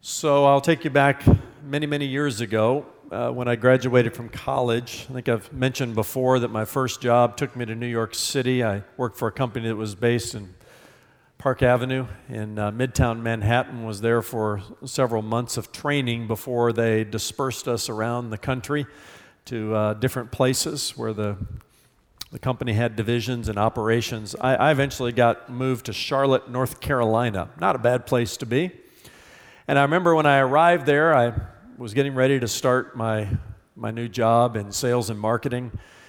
So I'll take you back many, many years ago when I graduated from college. I think I've mentioned before that my first job took me to New York City. I worked for a company that was based in Park Avenue in Midtown Manhattan, was there for several months of training before they dispersed us around the country to different places where the company had divisions and operations. I eventually got moved to Charlotte, North Carolina. Not a bad place to be. And I remember when I arrived there, I was getting ready to start my new job in sales and marketing,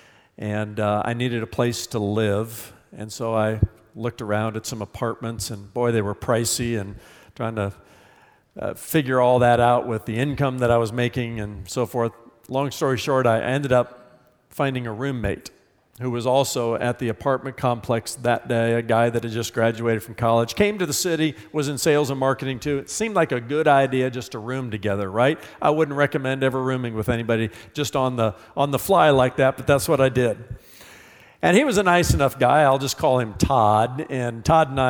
and I needed a place to live. And so I looked around at some apartments, and boy, they were pricey, and trying to figure all that out with the income that I was making and so forth. Long story short, I ended up finding a roommate who was also at the apartment complex that day, a guy that had just graduated from college, came to the city, was in sales and marketing too. It seemed like a good idea just to room together, right? I wouldn't recommend ever rooming with anybody just on the fly like that, but that's what I did. And he was a nice enough guy. I'll just call him Todd. And Todd and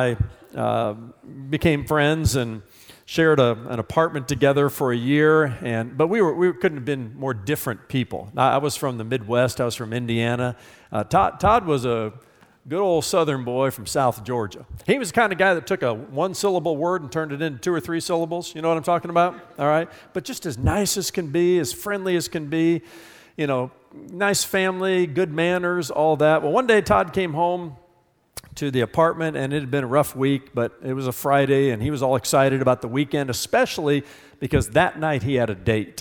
I became friends and shared an apartment together for a year. But we couldn't have been more different people. I was from the Midwest. I was from Indiana. Todd was a good old Southern boy from South Georgia. He was the kind of guy that took a one-syllable word and turned it into 2 or 3 syllables. You know what I'm talking about? All right? But just as nice as can be, as friendly as can be, you know, nice family, good manners, all that. Well, one day Todd came home to the apartment, and it had been a rough week, but it was a Friday, and he was all excited about the weekend, especially because that night he had a date.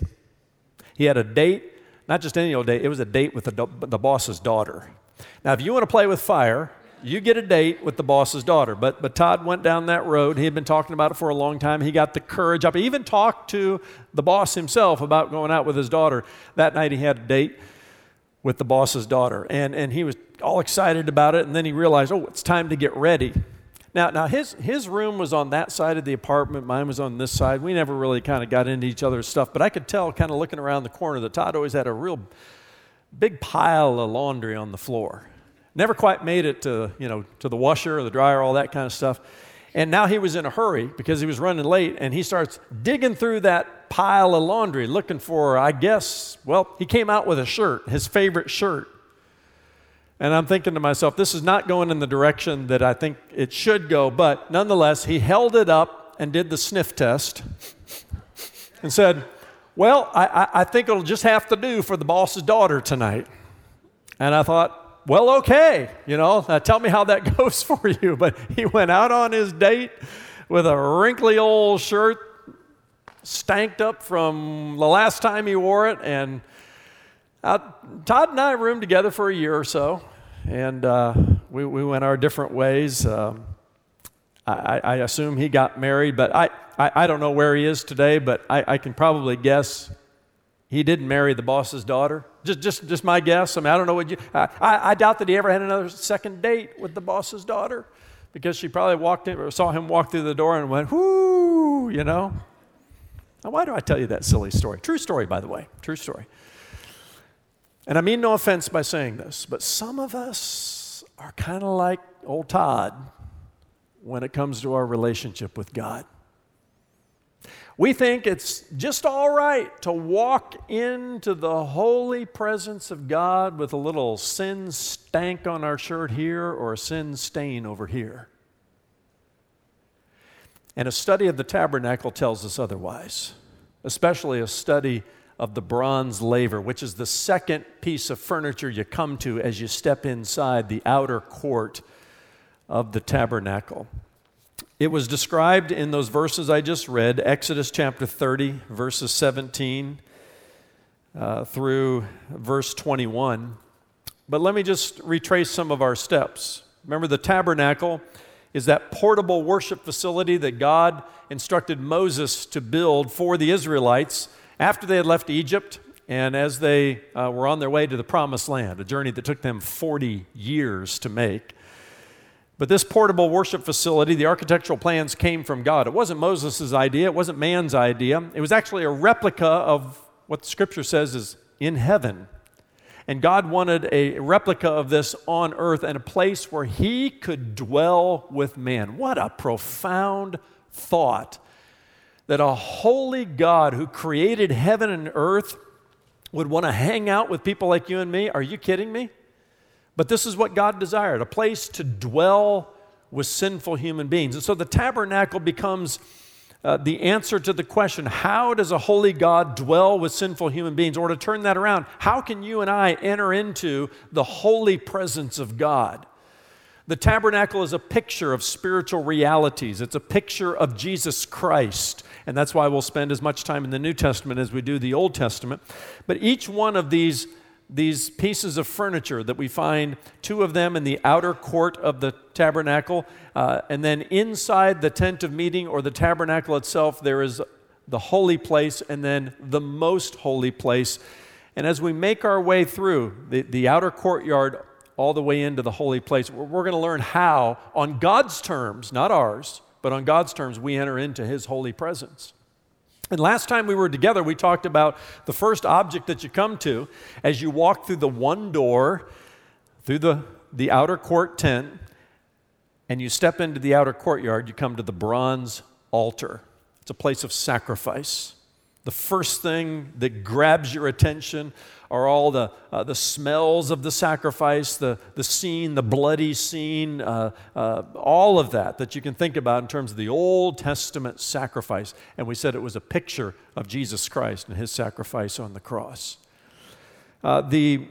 He had a date, not just any old date, it was a date with the boss's daughter. Now, if you want to play with fire, you get a date with the boss's daughter. But Todd went down that road. He had been talking about it for a long time. He got the courage up. He even talked to the boss himself about going out with his daughter. That night he had a date with the boss's daughter. And he was all excited about it. And then he realized, it's time to get ready. Now his room was on that side of the apartment. Mine was on this side. We never really kind of got into each other's stuff. But I could tell kind of looking around the corner that Todd always had a real big pile of laundry on the floor. Never quite made it to the washer or the dryer, all that kind of stuff. And now he was in a hurry because he was running late, and he starts digging through that pile of laundry looking for, he came out with a shirt, his favorite shirt. And I'm thinking to myself, this is not going in the direction that I think it should go, but nonetheless, he held it up and did the sniff test and said, I think it'll just have to do for the boss's daughter tonight. And I thought, okay, tell me how that goes for you. But he went out on his date with a wrinkly old shirt, stanked up from the last time he wore it. And Todd and I roomed together for a year or so, and we went our different ways. I assume he got married, but I don't know where he is today, but I can probably guess he didn't marry the boss's daughter. Just my guess. I mean, I don't know I doubt that he ever had another second date with the boss's daughter, because she probably walked in or saw him walk through the door and went, whoo, Now, why do I tell you that silly story? True story, by the way. True story. And I mean no offense by saying this, but some of us are kind of like old Todd when it comes to our relationship with God. We think it's just all right to walk into the holy presence of God with a little sin stank on our shirt here or a sin stain over here. And a study of the tabernacle tells us otherwise, especially a study of the bronze laver, which is the second piece of furniture you come to as you step inside the outer court of the tabernacle. It was described in those verses I just read, Exodus chapter 30, verses 17 through verse 21. But let me just retrace some of our steps. Remember, the tabernacle is that portable worship facility that God instructed Moses to build for the Israelites after they had left Egypt and as they were on their way to the Promised Land, a journey that took them 40 years to make. But this portable worship facility, the architectural plans came from God. It wasn't Moses' idea. It wasn't man's idea. It was actually a replica of what the Scripture says is in heaven. And God wanted a replica of this on earth and a place where He could dwell with man. What a profound thought that a holy God who created heaven and earth would want to hang out with people like you and me? Are you kidding me? But this is what God desired, a place to dwell with sinful human beings. And so the tabernacle becomes the answer to the question, how does a holy God dwell with sinful human beings? Or to turn that around, how can you and I enter into the holy presence of God? The tabernacle is a picture of spiritual realities. It's a picture of Jesus Christ. And that's why we'll spend as much time in the New Testament as we do the Old Testament. But each one of these pieces of furniture that we find, two of them in the outer court of the tabernacle, and then inside the tent of meeting or the tabernacle itself, there is the holy place and then the most holy place. And as we make our way through the outer courtyard all the way into the holy place, we're going to learn how, on God's terms, not ours, but on God's terms, we enter into His holy presence. And last time we were together, we talked about the first object that you come to as you walk through the one door, through the outer court tent, and you step into the outer courtyard, you come to the bronze altar. It's a place of sacrifice. The first thing that grabs your attention are all the smells of the sacrifice, the scene, the bloody scene, all of that you can think about in terms of the Old Testament sacrifice. And we said it was a picture of Jesus Christ and His sacrifice on the cross. The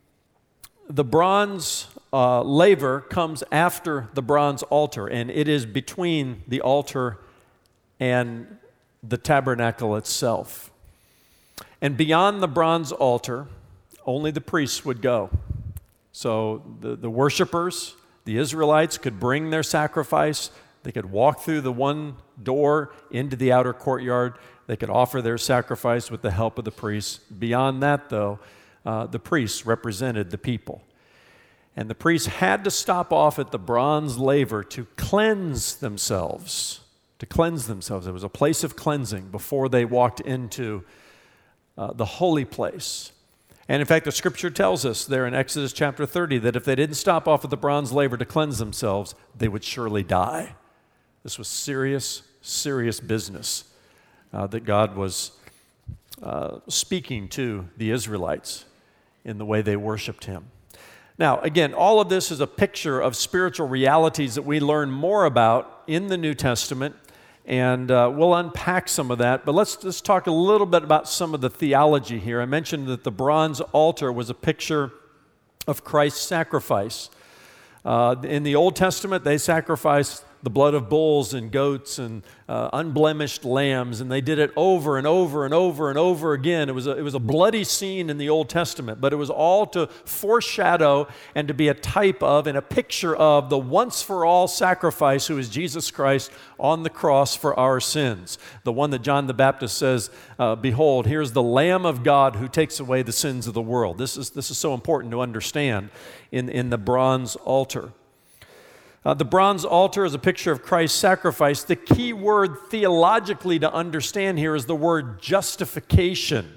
bronze laver comes after the bronze altar, and it is between the altar and the tabernacle itself. And beyond the bronze altar, only the priests would go. So the worshipers, the Israelites, could bring their sacrifice. They could walk through the one door into the outer courtyard. They could offer their sacrifice with the help of the priests. Beyond that, though, the priests represented the people. And the priests had to stop off at the bronze laver to cleanse themselves. It was a place of cleansing before they walked into the holy place. And in fact, the scripture tells us there in Exodus chapter 30 that if they didn't stop off at the bronze laver to cleanse themselves, they would surely die. This was serious, serious business that God was speaking to the Israelites in the way they worshiped Him. Now, again, all of this is a picture of spiritual realities that we learn more about in the New Testament. And we'll unpack some of that, but let's just talk a little bit about some of the theology here. I mentioned that the bronze altar was a picture of Christ's sacrifice. In the Old Testament, they sacrificed the blood of bulls and goats and unblemished lambs, and they did it over and over and over and over again. It was a bloody scene in the Old Testament, but it was all to foreshadow and to be a type of and a picture of the once-for-all sacrifice who is Jesus Christ on the cross for our sins. The one that John the Baptist says, behold, here's the Lamb of God who takes away the sins of the world. This is so important to understand in the bronze altar. The bronze altar is a picture of Christ's sacrifice. The key word theologically to understand here is the word justification.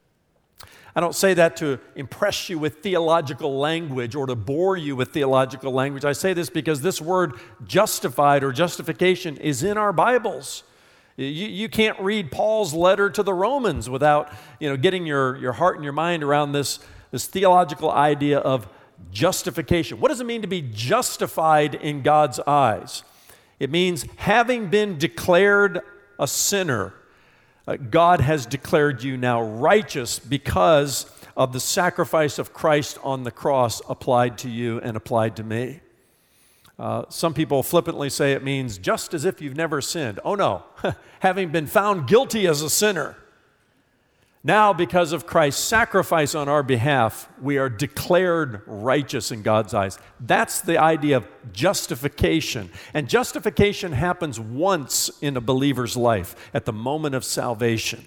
I don't say that to impress you with theological language or to bore you with theological language. I say this because this word justified or justification is in our Bibles. You can't read Paul's letter to the Romans without getting your heart and your mind around this theological idea of justification. What does it mean to be justified in God's eyes? It means having been declared a sinner, God has declared you now righteous because of the sacrifice of Christ on the cross applied to you and applied to me. Some people flippantly say it means just as if you've never sinned. Oh no, having been found guilty as a sinner, now, because of Christ's sacrifice on our behalf, we are declared righteous in God's eyes. That's the idea of justification. And justification happens once in a believer's life, at the moment of salvation.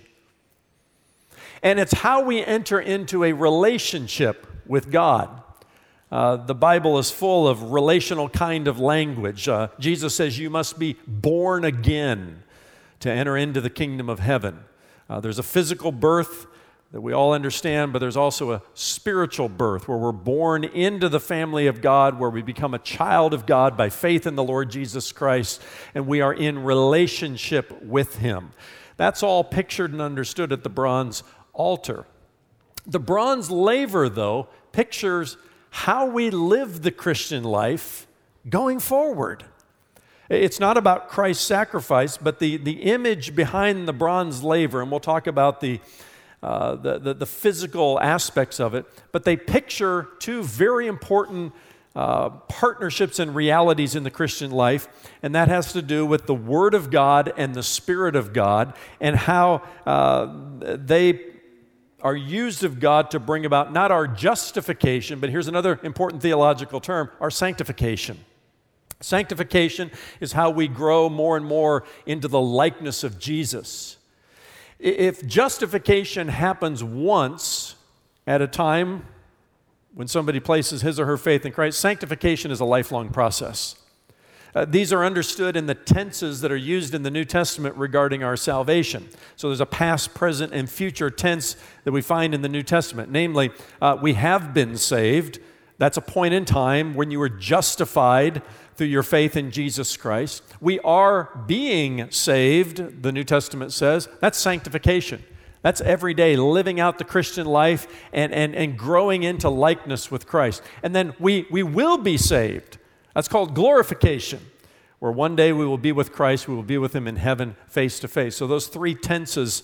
And it's how we enter into a relationship with God. The Bible is full of relational kind of language. Jesus says you must be born again to enter into the kingdom of heaven. There's a physical birth, that we all understand, but there's also a spiritual birth where we're born into the family of God, where we become a child of God by faith in the Lord Jesus Christ, and we are in relationship with Him. That's all pictured and understood at the bronze altar. The bronze laver, though, pictures how we live the Christian life going forward. It's not about Christ's sacrifice, but the image behind the bronze laver, and we'll talk about the physical aspects of it, but they picture two very important partnerships and realities in the Christian life, and that has to do with the Word of God and the Spirit of God, and how they are used of God to bring about not our justification, but here's another important theological term, our sanctification. Sanctification is how we grow more and more into the likeness of Jesus. If justification happens once at a time when somebody places his or her faith in Christ, sanctification is a lifelong process. These are understood in the tenses that are used in the New Testament regarding our salvation. So there's a past, present, and future tense that we find in the New Testament. Namely, we have been saved. That's a point in time when you were justified through your faith in Jesus Christ. We are being saved, the New Testament says. That's sanctification. That's every day living out the Christian life and growing into likeness with Christ. And then we will be saved. That's called glorification, where one day we will be with Christ, we will be with Him in heaven face to face. So those three tenses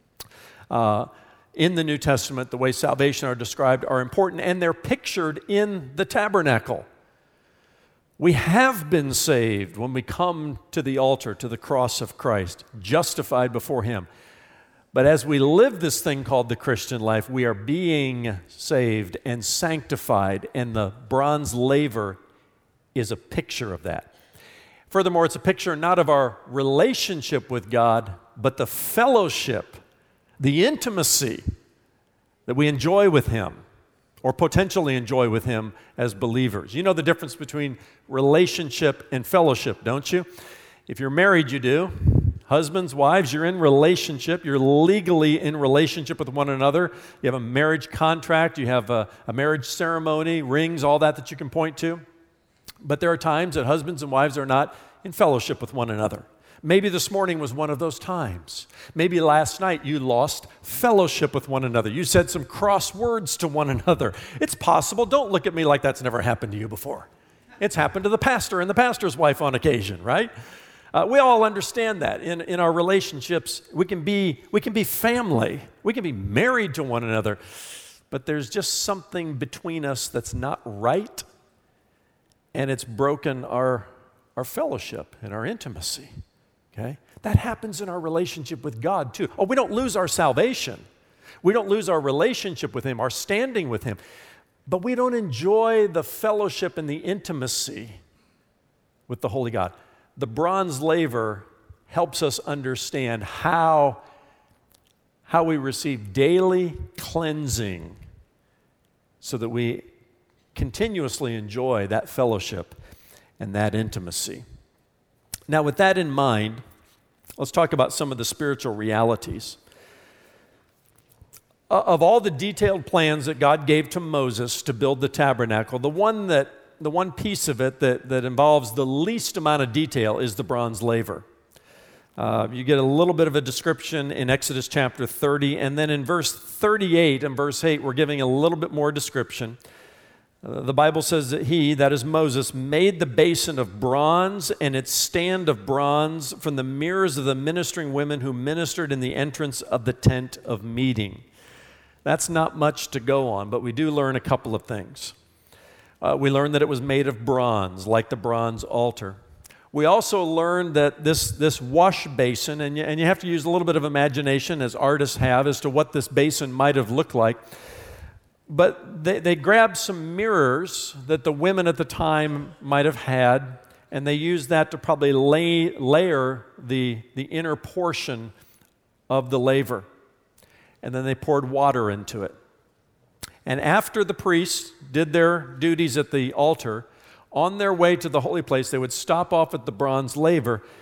in the New Testament, the way salvation are described, are important, and they're pictured in the tabernacle. We have been saved when we come to the altar, to the cross of Christ, justified before Him. But as we live this thing called the Christian life, we are being saved and sanctified, and the bronze laver is a picture of that. Furthermore, it's a picture not of our relationship with God, but the fellowship, the intimacy that we enjoy with Him, or potentially enjoy with Him as believers. You know the difference between relationship and fellowship, don't you? If you're married, you do. Husbands, wives, you're in relationship. You're legally in relationship with one another. You have a marriage contract. You have a marriage ceremony, rings, all that you can point to. But there are times that husbands and wives are not in fellowship with one another. Maybe this morning was one of those times. Maybe last night you lost fellowship with one another. You said some cross words to one another. It's possible. Don't look at me like that's never happened to you before. It's happened to the pastor and the pastor's wife on occasion, right? We all understand that in our relationships. We can be family. We can be married to one another. But there's just something between us that's not right. And it's broken our fellowship and our intimacy, okay? That happens in our relationship with God too. Oh, we don't lose our salvation. We don't lose our relationship with Him, our standing with Him. But we don't enjoy the fellowship and the intimacy with the Holy God. The bronze laver helps us understand how we receive daily cleansing so that we continuously enjoy that fellowship and that intimacy. Now, with that in mind, let's talk about some of the spiritual realities. Of all the detailed plans that God gave to Moses to build the tabernacle, the one piece of it that involves the least amount of detail is the bronze laver. You get a little bit of a description in Exodus chapter 30, and then in verse 38 and verse 8, we're giving a little bit more description. The Bible says that he, that is Moses, made the basin of bronze and its stand of bronze from the mirrors of the ministering women who ministered in the entrance of the tent of meeting. That's not much to go on, but we do learn a couple of things. We learn that it was made of bronze, like the bronze altar. We also learned that this wash basin, and you have to use a little bit of imagination, as artists have, as to what this basin might have looked like. But they grabbed some mirrors that the women at the time might have had, and they used that to probably layer the inner portion of the laver. And then they poured water into it. And after the priests did their duties at the altar, on their way to the holy place, they would stop off at the bronze laver,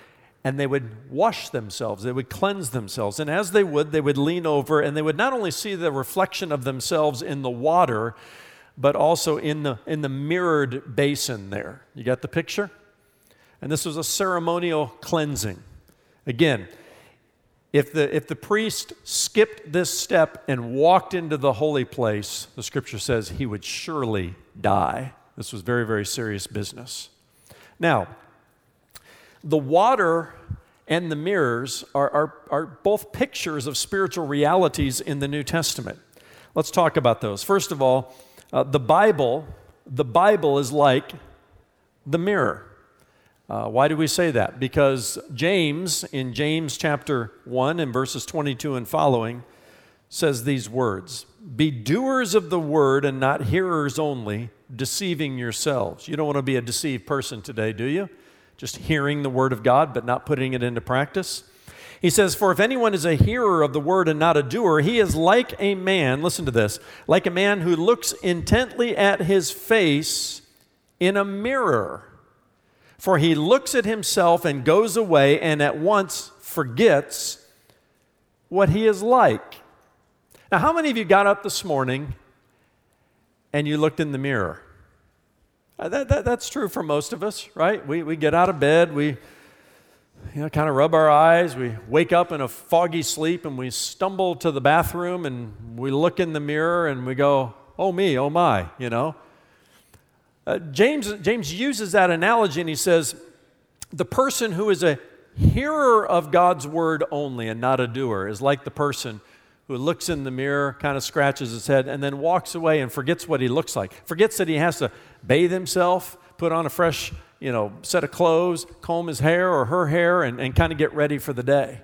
and they would wash themselves. They would cleanse themselves. And as they would lean over, and they would not only see the reflection of themselves in the water, but also in the mirrored basin there. You got the picture? And this was a ceremonial cleansing. Again, if the priest skipped this step and walked into the holy place, the scripture says he would surely die. This was very, very serious business. Now, the water and the mirrors are both pictures of spiritual realities in the New Testament. Let's talk about those. First of all, the Bible is like the mirror. Why do we say that? Because James, in James chapter 1 and verses 22 and following, says these words, "Be doers of the word and not hearers only, deceiving yourselves." You don't want to be a deceived person today, do you? Just hearing the word of God but not putting it into practice. He says, "For if anyone is a hearer of the word and not a doer, he is like a man," listen to this, "like a man who looks intently at his face in a mirror. For he looks at himself and goes away and at once forgets what he is like." Now, how many of you got up this morning and you looked in the mirror? That's true for most of us, right? We get out of bed, we kind of rub our eyes, we wake up in a foggy sleep, and we stumble to the bathroom, and we look in the mirror, and we go, "Oh me, oh my," James uses that analogy, and he says, the person who is a hearer of God's word only and not a doer is like the person who looks in the mirror, kind of scratches his head, and then walks away and forgets what he looks like. Forgets that he has to bathe himself, put on a fresh, set of clothes, comb his hair or her hair, and kind of get ready for the day.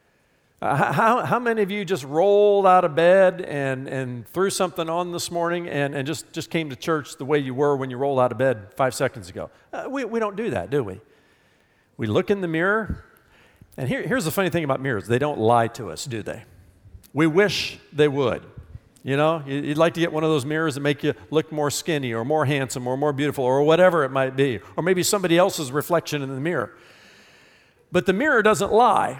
How many of you just rolled out of bed and threw something on this morning and just came to church the way you were when you rolled out of bed 5 seconds ago? We don't do that, do we? We look in the mirror, and here's the funny thing about mirrors. They don't lie to us, do they? We wish they would. You'd like to get one of those mirrors that make you look more skinny or more handsome or more beautiful or whatever it might be, or maybe somebody else's reflection in the mirror. But the mirror doesn't lie.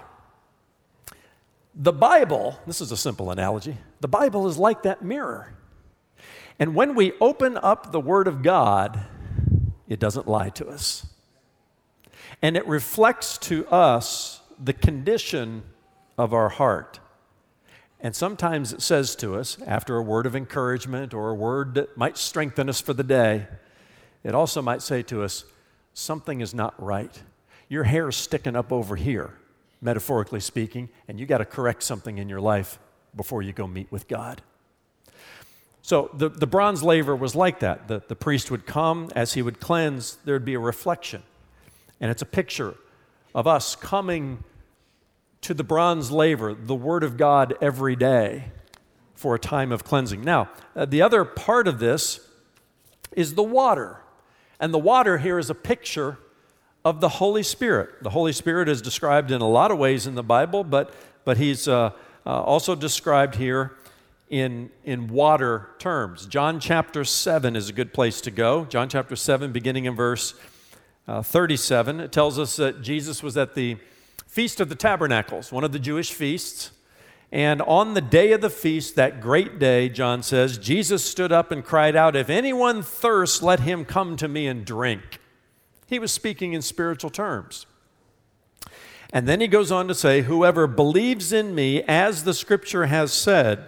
The Bible, this is a simple analogy, the Bible is like that mirror. And when we open up the Word of God, it doesn't lie to us. And it reflects to us the condition of our heart. And sometimes it says to us, after a word of encouragement or a word that might strengthen us for the day, it also might say to us, something is not right. Your hair is sticking up over here, metaphorically speaking, and you got to correct something in your life before you go meet with God. So the bronze laver was like that. The priest would come, as he would cleanse, there would be a reflection. And it's a picture of us coming to the bronze laver, the Word of God, every day for a time of cleansing. Now, the other part of this is the water. And the water here is a picture of the Holy Spirit. The Holy Spirit is described in a lot of ways in the Bible, but he's also described here in water terms. John chapter 7 is a good place to go. John chapter 7, beginning in verse 37, it tells us that Jesus was at the Feast of the Tabernacles, one of the Jewish feasts. And on the day of the feast, that great day, John says, Jesus stood up and cried out, "If anyone thirsts, let him come to me and drink." He was speaking in spiritual terms. And then he goes on to say, "Whoever believes in me, as the scripture has said,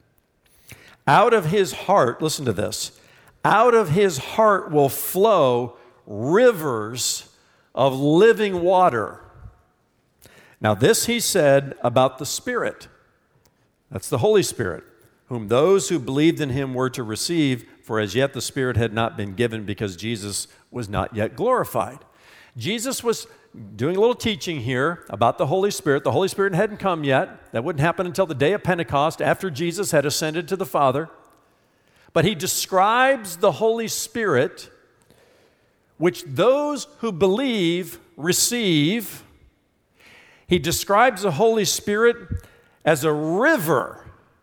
out of his heart," listen to this, "out of his heart will flow rivers of living water." Now this he said about the Spirit. That's the Holy Spirit, whom those who believed in him were to receive, for as yet the Spirit had not been given because Jesus was not yet glorified. Jesus was doing a little teaching here about the Holy Spirit. The Holy Spirit hadn't come yet. That wouldn't happen until the day of Pentecost, after Jesus had ascended to the Father. But he describes the Holy Spirit, which those who believe receive. He describes the Holy Spirit as a river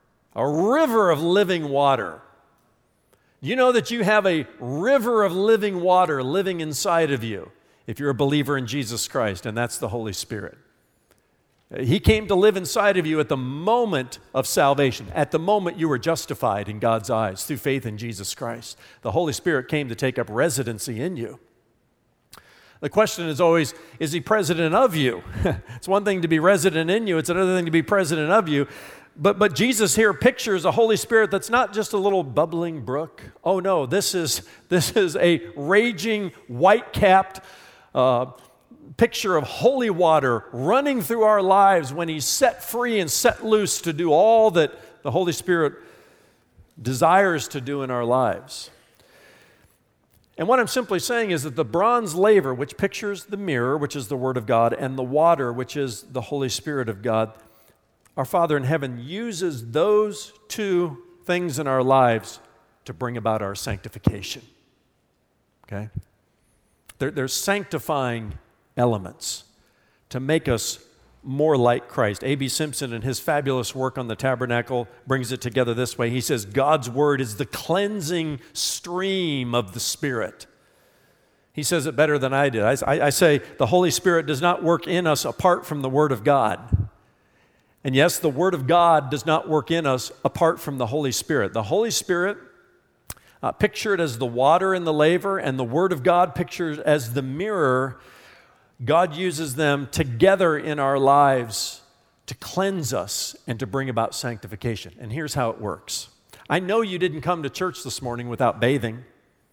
of living water. You know that you have a river of living water living inside of you. if you're a believer in Jesus Christ, and that's the Holy Spirit. He came to live inside of you at the moment of salvation, at the moment you were justified in God's eyes through faith in Jesus Christ. The Holy Spirit came to take up residency in you. The question is always, is he president of you? It's one thing to be resident in you, it's another thing to be president of you. But Jesus here pictures a Holy Spirit that's not just a little bubbling brook. Oh no, this is a raging, white-capped picture of holy water running through our lives when he's set free and set loose to do all that the Holy Spirit desires to do in our lives. And what I'm simply saying is that the bronze laver, which pictures the mirror, which is the Word of God, and the water, which is the Holy Spirit of God, our Father in heaven uses those two things in our lives to bring about our sanctification. Okay? They're sanctifying elements to make us more like Christ. A.B. Simpson, in his fabulous work on the tabernacle, brings it together this way. He says, God's Word is the cleansing stream of the Spirit. He says it better than I did. I say the Holy Spirit does not work in us apart from the Word of God. And yes, the Word of God does not work in us apart from the Holy Spirit. The Holy Spirit, pictured as the water in the laver, and the Word of God pictured as the mirror, God uses them together in our lives to cleanse us and to bring about sanctification. And here's how it works. I know you didn't come to church this morning without bathing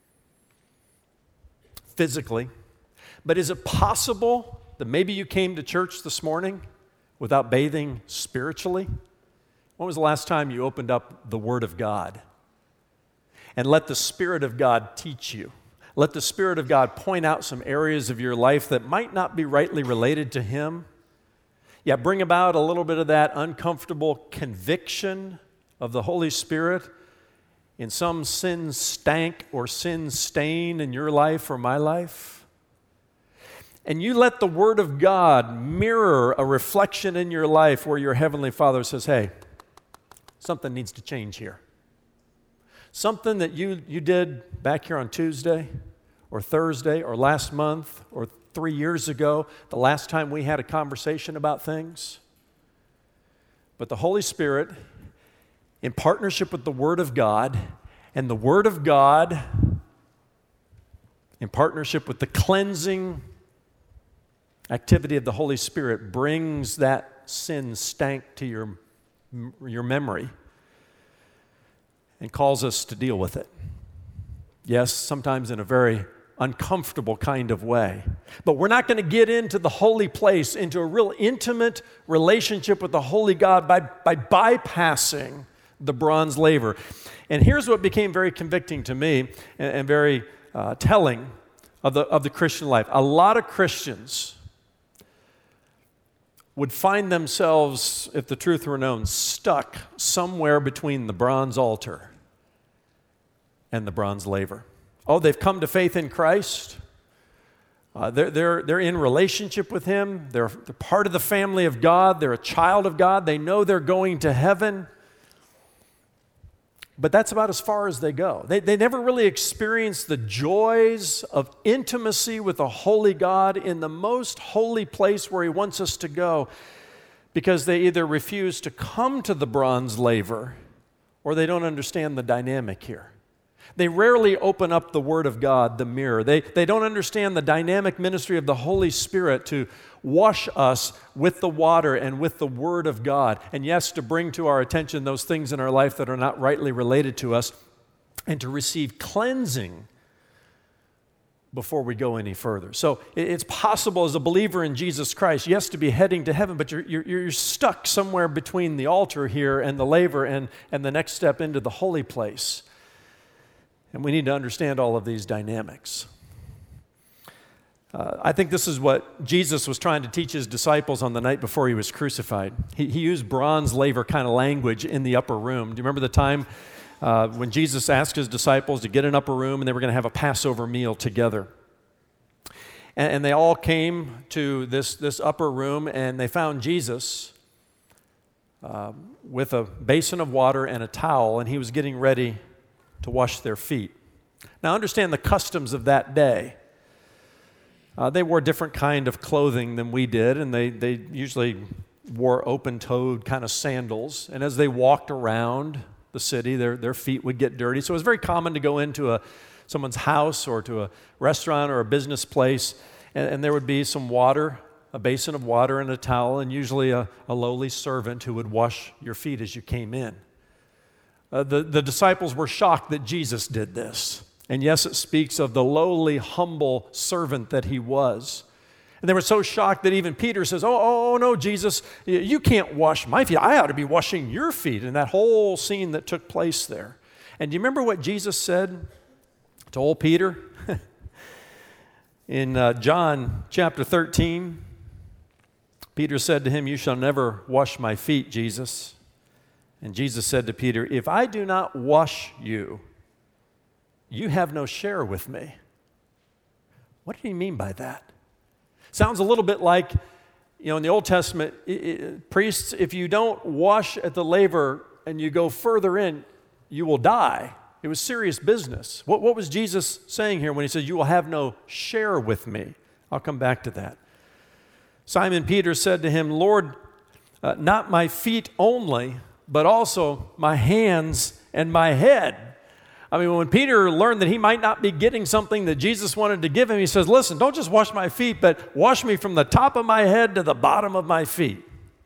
physically, but is it possible that maybe you came to church this morning without bathing spiritually? When was the last time you opened up the Word of God and let the Spirit of God teach you? Let the Spirit of God point out some areas of your life that might not be rightly related to Him. Yeah, bring about a little bit of that uncomfortable conviction of the Holy Spirit in some sin stank or sin stain in your life or my life. And you let the Word of God mirror a reflection in your life where your Heavenly Father says, hey, something needs to change here. Something that you did back here on Tuesday or Thursday or last month or 3 years ago, the last time we had a conversation about things. But the Holy Spirit, in partnership with the Word of God, and the Word of God, in partnership with the cleansing activity of the Holy Spirit, brings that sin stank to your memory and calls us to deal with it. Yes, sometimes in a very uncomfortable kind of way. But we're not going to get into the holy place, into a real intimate relationship with the holy God by bypassing the bronze laver. And here's what became very convicting to me and very telling of the Christian life. A lot of Christians would find themselves, if the truth were known, stuck somewhere between the bronze altar and the bronze laver. Oh, they've come to faith in Christ. They're in relationship with Him. They're part of the family of God. They're a child of God. They know they're going to heaven. But that's about as far as they go. They never really experience the joys of intimacy with a holy God in the most holy place where He wants us to go, because they either refuse to come to the bronze laver or they don't understand the dynamic here. They rarely open up the Word of God, the mirror. They don't understand the dynamic ministry of the Holy Spirit to wash us with the water and with the Word of God. And yes, to bring to our attention those things in our life that are not rightly related to us, and to receive cleansing before we go any further. So it's possible as a believer in Jesus Christ, yes, to be heading to heaven, but you're stuck somewhere between the altar here and the laver and the next step into the holy place. And we need to understand all of these dynamics. I think this is what Jesus was trying to teach His disciples on the night before He was crucified. He used bronze laver kind of language in the upper room. Do you remember the time when Jesus asked His disciples to get an upper room and they were going to have a Passover meal together? And they all came to this upper room, and they found Jesus with a basin of water and a towel, and He was getting ready to wash their feet. Now understand the customs of that day. They wore a different kind of clothing than we did, and they usually wore open-toed kind of sandals. And as they walked around the city, their feet would get dirty. So it was very common to go into someone's house or to a restaurant or a business place, and there would be some water, a basin of water and a towel, and usually a lowly servant who would wash your feet as you came in. The disciples were shocked that Jesus did this. And yes, it speaks of the lowly, humble servant that he was. And they were so shocked that even Peter says, oh, no, Jesus, you can't wash my feet. I ought to be washing your feet. And that whole scene that took place there. And do you remember what Jesus said to old Peter? In John chapter 13, Peter said to him, "You shall never wash my feet, Jesus." And Jesus said to Peter, "If I do not wash you, you have no share with me." What did he mean by that? Sounds a little bit like, in the Old Testament, priests, if you don't wash at the laver and you go further in, you will die. It was serious business. What was Jesus saying here when he said, "You will have no share with me"? I'll come back to that. Simon Peter said to him, "Lord, not my feet only, but also my hands and my head." I mean, when Peter learned that he might not be getting something that Jesus wanted to give him, he says, "Listen, don't just wash my feet, but wash me from the top of my head to the bottom of my feet."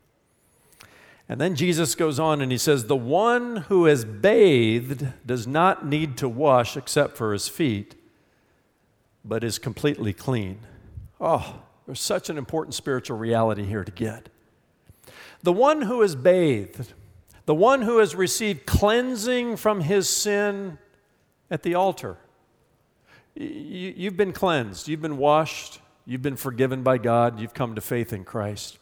And then Jesus goes on and he says, "The one who is bathed does not need to wash except for his feet, but is completely clean." Oh, there's such an important spiritual reality here to get. The one who is bathed, the one who has received cleansing from his sin at the altar. You've been cleansed, you've been washed, you've been forgiven by God, you've come to faith in Christ.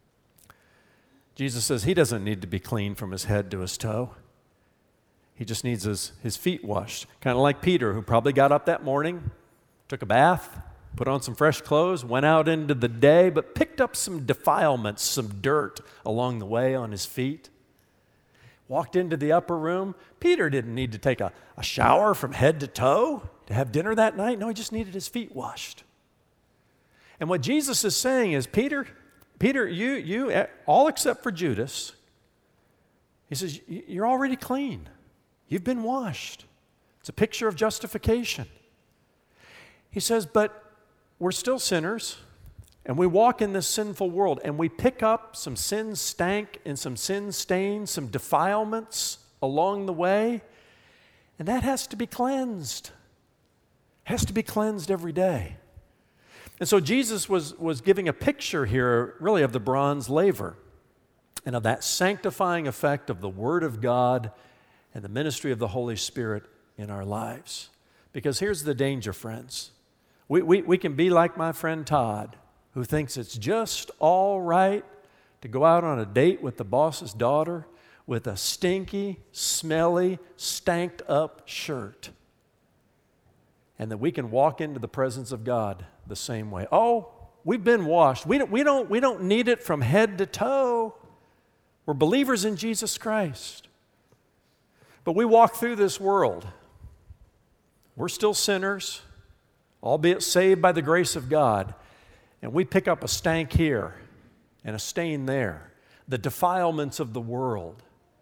Jesus says he doesn't need to be clean from his head to his toe. He just needs his feet washed. Kind of like Peter, who probably got up that morning, took a bath, put on some fresh clothes, went out into the day, but picked up some defilements, some dirt along the way on his feet. Walked into the upper room. Peter didn't need to take a shower from head to toe to have dinner that night. No, he just needed his feet washed. And what Jesus is saying is, Peter, you, all except for Judas, he says, you're already clean. You've been washed. It's a picture of justification. He says, but we're still sinners. And we walk in this sinful world, and we pick up some sin stank and some sin stains, some defilements along the way, and that has to be cleansed. Has to be cleansed every day. And so Jesus was giving a picture here, really, of the bronze laver and of that sanctifying effect of the Word of God and the ministry of the Holy Spirit in our lives. Because here's the danger, friends. We can be like my friend Todd, who thinks it's just all right to go out on a date with the boss's daughter with a stinky, smelly, stanked up shirt. And that we can walk into the presence of God the same way. Oh, we've been washed. We don't need it from head to toe. We're believers in Jesus Christ. But we walk through this world. We're still sinners, albeit saved by the grace of God. And we pick up a stank here and a stain there, the defilements of the world.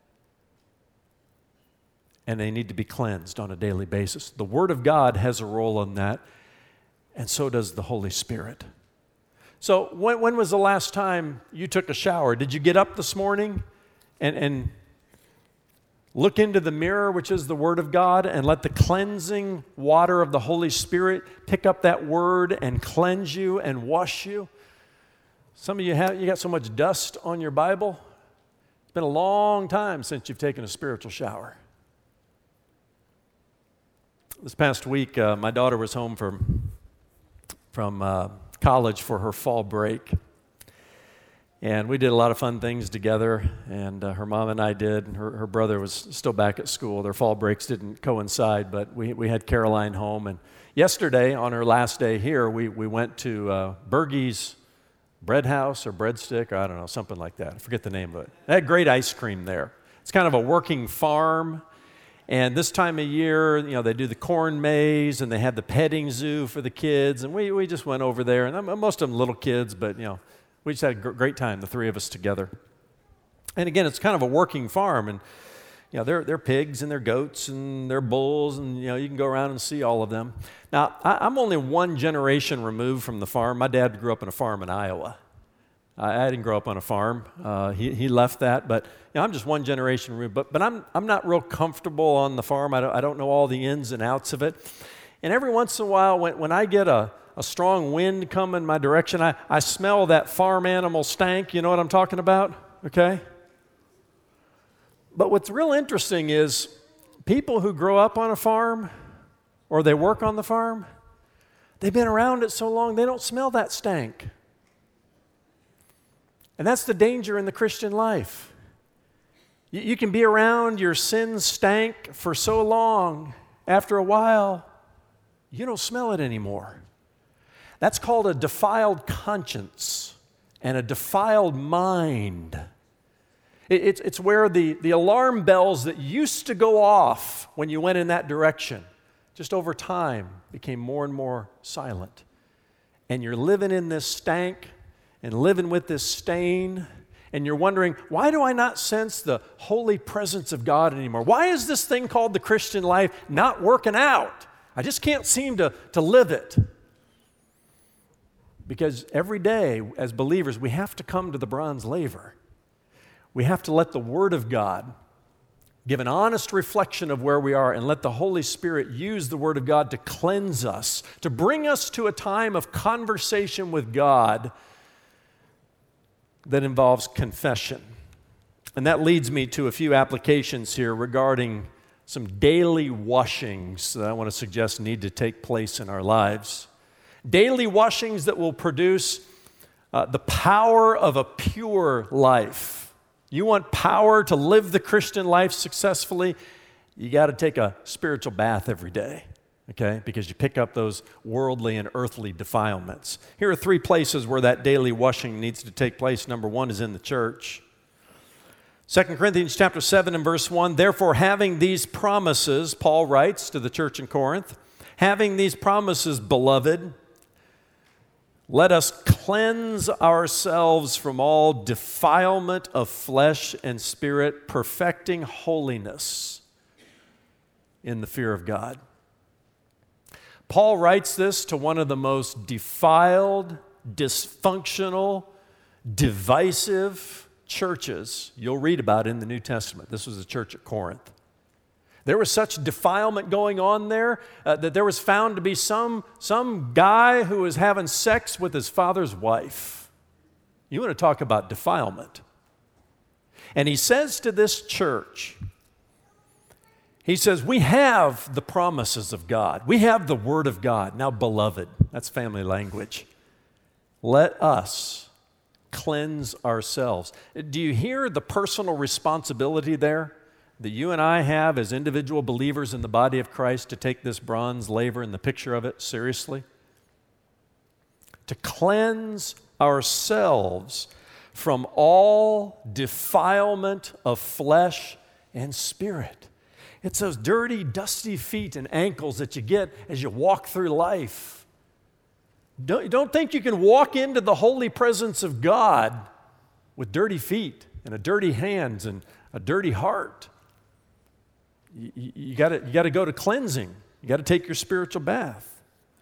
And they need to be cleansed on a daily basis. The Word of God has a role in that, and so does the Holy Spirit. So when was the last time you took a shower? Did you get up this morning and look into the mirror, which is the Word of God, and let the cleansing water of the Holy Spirit pick up that Word and cleanse you and wash you? Some of you got so much dust on your Bible. It's been a long time since you've taken a spiritual shower. This past week, my daughter was home from college for her fall break. And we did a lot of fun things together, and her mom and I did. And her brother was still back at school. Their fall breaks didn't coincide, but we had Caroline home. And yesterday, on her last day here, we went to Bergie's Bread House or Breadstick, or I don't know, something like that. I forget the name of it. They had great ice cream there. It's kind of a working farm, And this time of year, they do the corn maze and they have the petting zoo for the kids. And we just went over there, and most of them little kids, but we just had a great time, the three of us together. And again, it's kind of a working farm, and they're pigs and they're goats and they're bulls, and you can go around and see all of them. Now, I'm only one generation removed from the farm. My dad grew up on a farm in Iowa. I didn't grow up on a farm. He left that, but I'm just one generation removed. But I'm not real comfortable on the farm. I don't know all the ins and outs of it. And every once in a while, when I get a strong wind coming my direction, I smell that farm animal stank. You know what I'm talking about? Okay? But what's real interesting is people who grow up on a farm or they work on the farm, they've been around it so long, they don't smell that stank. And that's the danger in the Christian life. You can be around your sin stank for so long, after a while, you don't smell it anymore. That's called a defiled conscience and a defiled mind. It's where the alarm bells that used to go off when you went in that direction, just over time, became more and more silent. And you're living in this stank and living with this stain, and you're wondering, why do I not sense the holy presence of God anymore? Why is this thing called the Christian life not working out? I just can't seem to live it. Because every day, as believers, we have to come to the bronze laver. We have to let the Word of God give an honest reflection of where we are, and let the Holy Spirit use the Word of God to cleanse us, to bring us to a time of conversation with God that involves confession. And that leads me to a few applications here regarding some daily washings that I want to suggest need to take place in our lives. Daily washings that will produce the power of a pure life. You want power to live the Christian life successfully, you got to take a spiritual bath every day. Okay, because you pick up those worldly and earthly defilements. Here are 3 places where that daily washing needs to take place. Number 1 is in the church. 2 Corinthians chapter 7 and verse 1, therefore having these promises, Paul writes to the church in Corinth, having these promises, beloved, let us cleanse ourselves from all defilement of flesh and spirit, perfecting holiness in the fear of God. Paul writes this to one of the most defiled, dysfunctional, divisive churches you'll read about in the New Testament. This was the church at Corinth. There was such defilement going on there that there was found to be some guy who was having sex with his father's wife. You want to talk about defilement. And he says to this church, he says, we have the promises of God. We have the Word of God. Now, beloved, that's family language. Let us cleanse ourselves. Do you hear the personal responsibility there that you and I have as individual believers in the body of Christ to take this bronze laver and the picture of it seriously? To cleanse ourselves from all defilement of flesh and spirit. It's those dirty, dusty feet and ankles that you get as you walk through life. Don't think you can walk into the holy presence of God with dirty feet and a dirty hands and a dirty heart. You got to go to cleansing. You got to take your spiritual bath.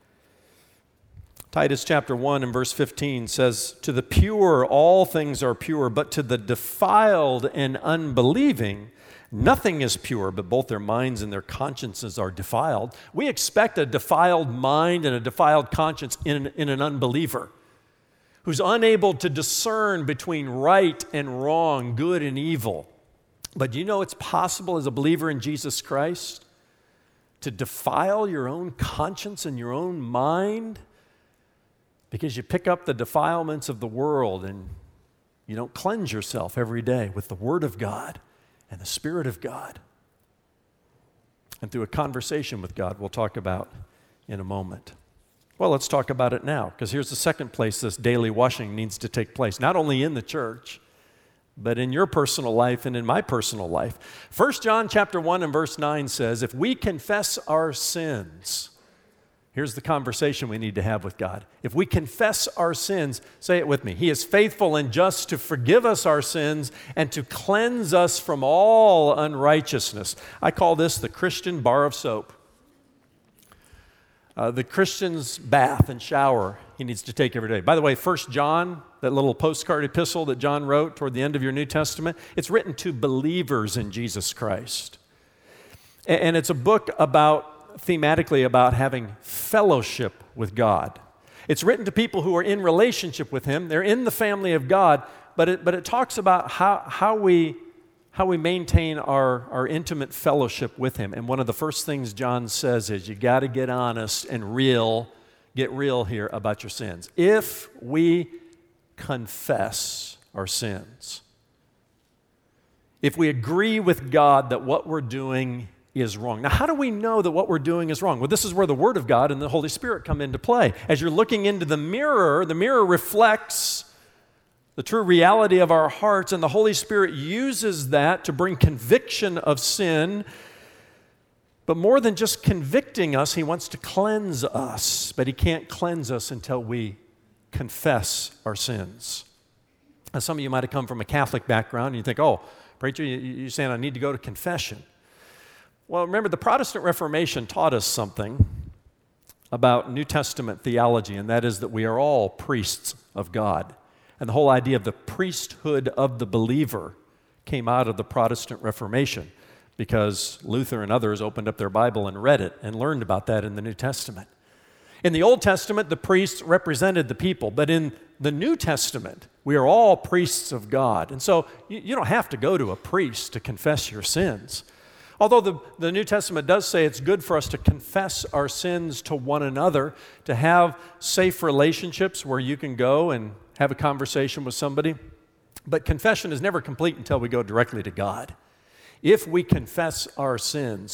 Titus chapter 1 and verse 15 says, to the pure all things are pure, but to the defiled and unbelieving nothing is pure, but both their minds and their consciences are defiled. We expect a defiled mind and a defiled conscience in an unbeliever who's unable to discern between right and wrong, good and evil. But you know it's possible as a believer in Jesus Christ to defile your own conscience and your own mind because you pick up the defilements of the world and you don't cleanse yourself every day with the Word of God and the Spirit of God. And through a conversation with God we'll talk about in a moment. Well, let's talk about it now, because here's the second place this daily washing needs to take place. Not only in the church, but in your personal life and in my personal life. 1 John chapter 1 and verse 9 says, if we confess our sins, here's the conversation we need to have with God. If we confess our sins, say it with me, He is faithful and just to forgive us our sins and to cleanse us from all unrighteousness. I call this the Christian bar of soap. The Christian's bath and shower he needs to take every day. By the way, 1 John, that little postcard epistle that John wrote toward the end of your New Testament, it's written to believers in Jesus Christ. And it's a book thematically about having fellowship with God. It's written to people who are in relationship with Him. They're in the family of God, but it talks about how we maintain our intimate fellowship with Him. And one of the first things John says is you got to get honest and get real here about your sins. If we confess our sins, if we agree with God that what we're doing is wrong. Now, how do we know that what we're doing is wrong? Well, this is where the Word of God and the Holy Spirit come into play. As you're looking into the mirror reflects the true reality of our hearts, and the Holy Spirit uses that to bring conviction of sin. But more than just convicting us, He wants to cleanse us. But He can't cleanse us until we confess our sins. Now, some of you might have come from a Catholic background, and you think, oh, preacher, you're saying I need to go to confession. Well, remember, the Protestant Reformation taught us something about New Testament theology, and that is that we are all priests of God. And the whole idea of the priesthood of the believer came out of the Protestant Reformation because Luther and others opened up their Bible and read it and learned about that in the New Testament. In the Old Testament, the priests represented the people, but in the New Testament, we are all priests of God. And so you don't have to go to a priest to confess your sins. Although the New Testament does say it's good for us to confess our sins to one another, to have safe relationships where you can go and have a conversation with somebody. But confession is never complete until we go directly to God. If we confess our sins,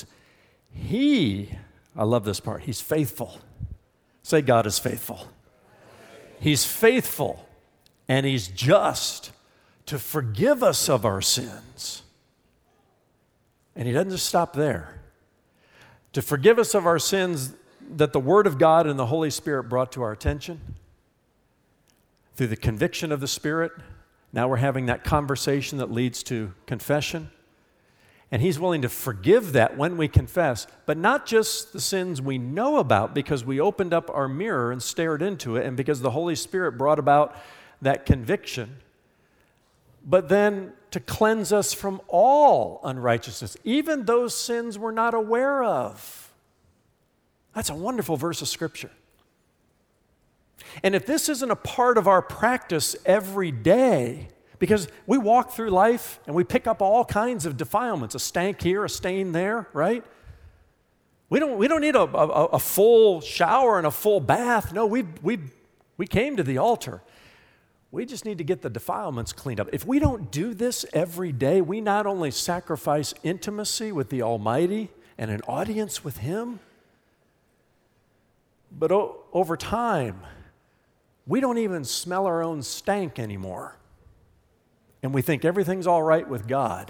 I love this part, He's faithful. Say, God is faithful. He's faithful and He's just to forgive us of our sins. And He doesn't just stop there. To forgive us of our sins that the Word of God and the Holy Spirit brought to our attention, through the conviction of the Spirit, now we're having that conversation that leads to confession. And He's willing to forgive that when we confess, but not just the sins we know about because we opened up our mirror and stared into it and because the Holy Spirit brought about that conviction, but then to cleanse us from all unrighteousness, even those sins we're not aware of. That's a wonderful verse of Scripture. And if this isn't a part of our practice every day, because we walk through life and we pick up all kinds of defilements, a stank here, a stain there, right? We don't need a full shower and a full bath. No, we came to the altar. We just need to get the defilements cleaned up. If we don't do this every day, we not only sacrifice intimacy with the Almighty and an audience with Him, but over time, we don't even smell our own stank anymore. And we think everything's all right with God.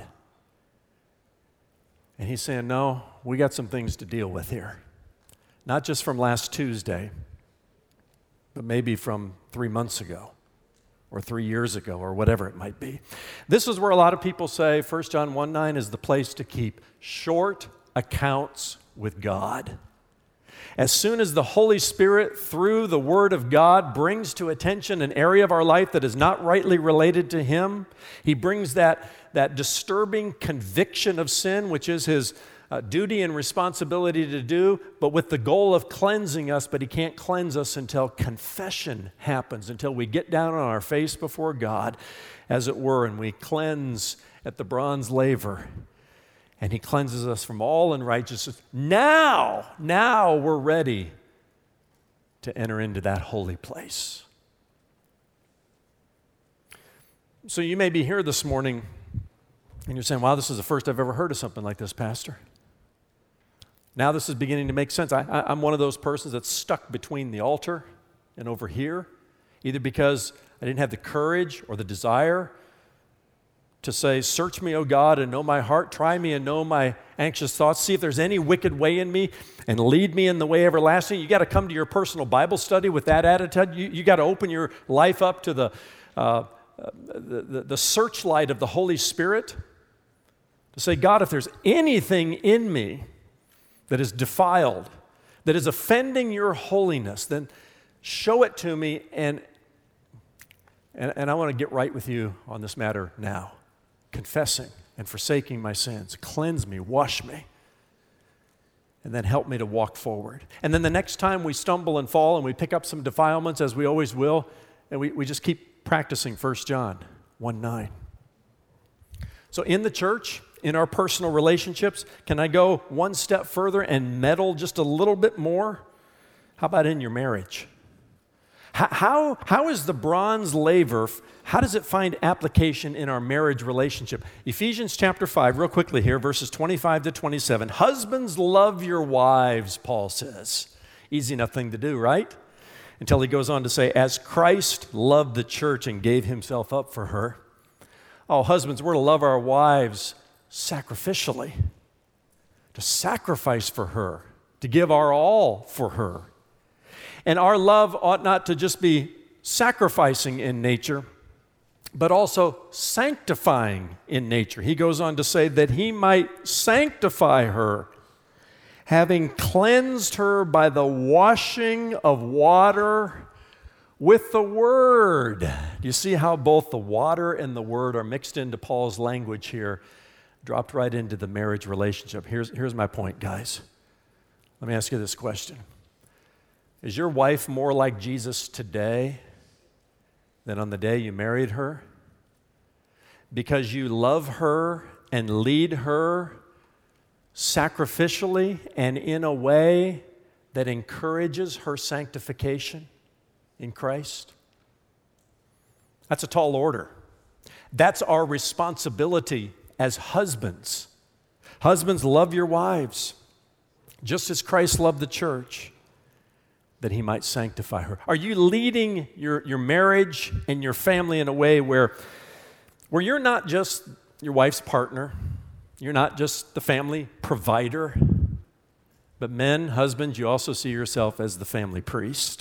And He's saying, no, we got some things to deal with here. Not just from last Tuesday, but maybe from 3 months ago or 3 years ago or whatever it might be. This is where a lot of people say 1 John 1:9 is the place to keep short accounts with God. As soon as the Holy Spirit, through the Word of God, brings to attention an area of our life that is not rightly related to Him, He brings that disturbing conviction of sin, which is His duty and responsibility to do, but with the goal of cleansing us, but He can't cleanse us until confession happens, until we get down on our face before God, as it were, and we cleanse at the bronze laver. And He cleanses us from all unrighteousness. Now we're ready to enter into that holy place. So you may be here this morning and you're saying, wow, this is the first I've ever heard of something like this, Pastor. Now this is beginning to make sense. I'm one of those persons that's stuck between the altar and over here, either because I didn't have the courage or the desire to say, search me, O God, and know my heart. Try me and know my anxious thoughts. See if there's any wicked way in me and lead me in the way everlasting. You got to come to your personal Bible study with that attitude. You got to open your life up to the searchlight of the Holy Spirit to say, God, if there's anything in me that is defiled, that is offending your holiness, then show it to me, and I want to get right with you on this matter now, confessing and forsaking my sins. Cleanse me, wash me, and then help me to walk forward. And then the next time we stumble and fall and we pick up some defilements, as we always will, and we just keep practicing 1 John 1:9. So in the church, in our personal relationships, can I go one step further and meddle just a little bit more? How about in your marriage? How is the bronze laver, how does it find application in our marriage relationship? Ephesians chapter 5, real quickly here, verses 25 to 27. Husbands, love your wives, Paul says. Easy enough thing to do, right? Until he goes on to say, as Christ loved the church and gave himself up for her. Oh, husbands, we're to love our wives sacrificially, to sacrifice for her, to give our all for her. And our love ought not to just be sacrificing in nature, but also sanctifying in nature. He goes on to say that he might sanctify her, having cleansed her by the washing of water with the word. Do you see how both the water and the word are mixed into Paul's language here, dropped right into the marriage relationship? Here's my point, guys. Let me ask you this question. Is your wife more like Jesus today than on the day you married her? Because you love her and lead her sacrificially and in a way that encourages her sanctification in Christ? That's a tall order. That's our responsibility as husbands. Husbands, love your wives, just as Christ loved the church, that he might sanctify her. Are you leading your marriage and your family in a way where you're not just your wife's partner, you're not just the family provider, but men, husbands, you also see yourself as the family priest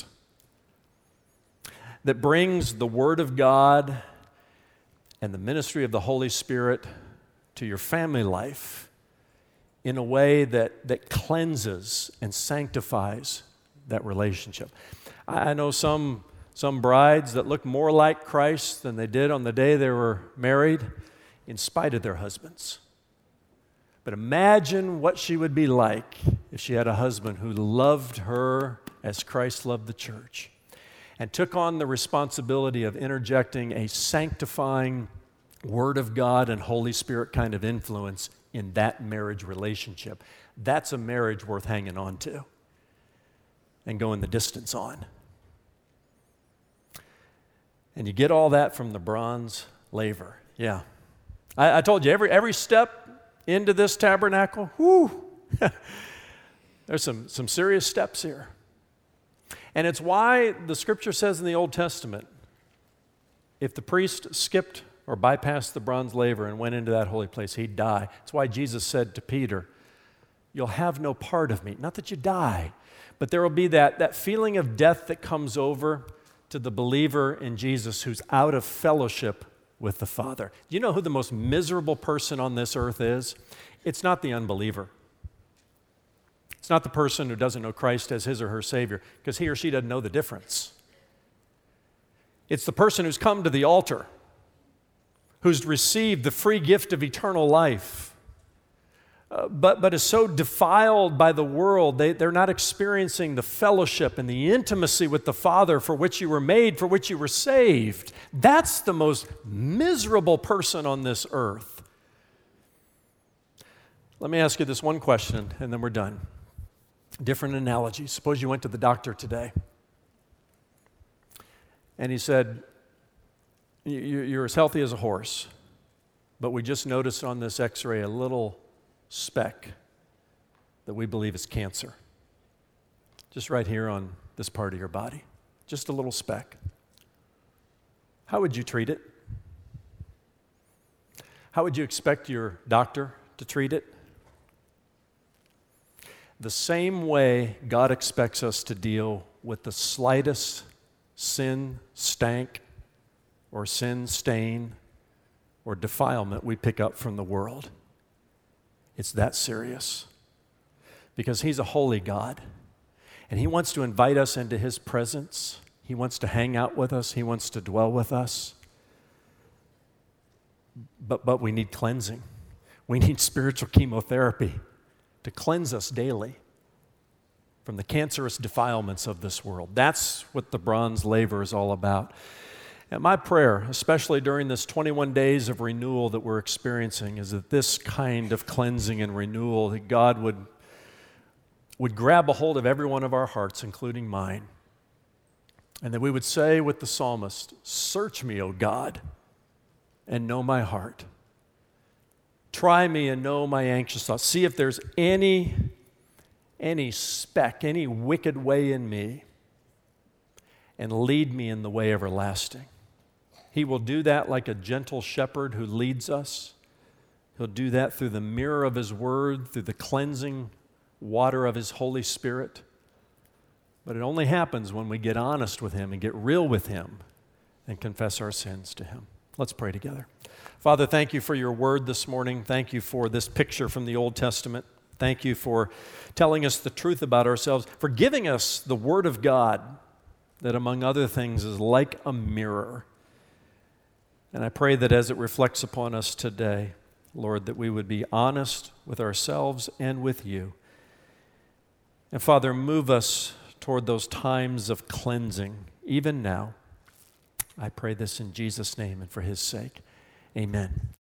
that brings the Word of God and the ministry of the Holy Spirit to your family life in a way that cleanses and sanctifies that relationship. I know some brides that look more like Christ than they did on the day they were married in spite of their husbands. But imagine what she would be like if she had a husband who loved her as Christ loved the church and took on the responsibility of interjecting a sanctifying Word of God and Holy Spirit kind of influence in that marriage relationship. That's a marriage worth hanging on to and going the distance on. And you get all that from the bronze laver. Yeah. I told you, every step into this tabernacle, there's some serious steps here. And it's why the Scripture says in the Old Testament, if the priest skipped or bypassed the bronze laver and went into that holy place, he'd die. It's why Jesus said to Peter, you'll have no part of me. Not that you die, but there will be that feeling of death that comes over to the believer in Jesus who's out of fellowship with the Father. You know who the most miserable person on this earth is? It's not the unbeliever. It's not the person who doesn't know Christ as his or her Savior, because he or she doesn't know the difference. It's the person who's come to the altar, who's received the free gift of eternal life, but is so defiled by the world, they're not experiencing the fellowship and the intimacy with the Father for which you were made, for which you were saved. That's the most miserable person on this earth. Let me ask you this one question, and then we're done. Different analogy. Suppose you went to the doctor today, and he said, you're as healthy as a horse, but we just noticed on this x-ray a little speck that we believe is cancer. Just right here on this part of your body. Just a little speck. How would you treat it? How would you expect your doctor to treat it? The same way God expects us to deal with the slightest sin stank or sin stain or defilement we pick up from the world. It's that serious. Because He's a holy God, and He wants to invite us into His presence. He wants to hang out with us. He wants to dwell with us. But we need cleansing. We need spiritual chemotherapy to cleanse us daily from the cancerous defilements of this world. That's what the bronze laver is all about. And my prayer, especially during this 21 days of renewal that we're experiencing, is that this kind of cleansing and renewal, that God would grab a hold of every one of our hearts, including mine, and that we would say with the psalmist, "Search me, O God, and know my heart. Try me and know my anxious thoughts. See if there's any speck, any wicked way in me, and lead me in the way everlasting." He will do that like a gentle shepherd who leads us. He'll do that through the mirror of His Word, through the cleansing water of His Holy Spirit. But it only happens when we get honest with Him and get real with Him and confess our sins to Him. Let's pray together. Father, thank You for Your Word this morning. Thank You for this picture from the Old Testament. Thank You for telling us the truth about ourselves, for giving us the Word of God that, among other things, is like a mirror. And I pray that as it reflects upon us today, Lord, that we would be honest with ourselves and with You. And Father, move us toward those times of cleansing, even now. I pray this in Jesus' name and for His sake. Amen.